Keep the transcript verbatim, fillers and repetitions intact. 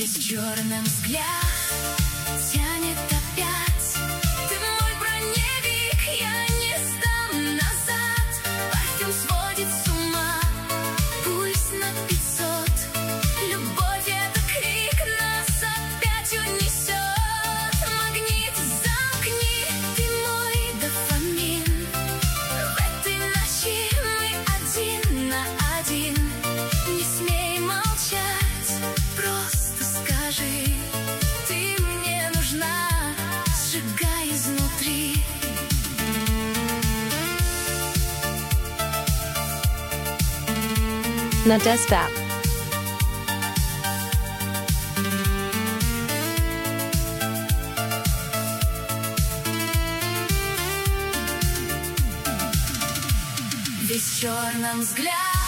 Весь черным взгляд тянет опять. Ты мой броневик, я не сдам назад. Парфюм сводит с ума, пульс на пятьсот. Любовь — это крик, нас опять унесет. Магнит, замкни, ты мой дофамин. В этой ночи мы один на один. Не смей молчать, просто скажи. Ты мне нужна, сжигай изнутри. Nadezhda. Весь в черном взгляд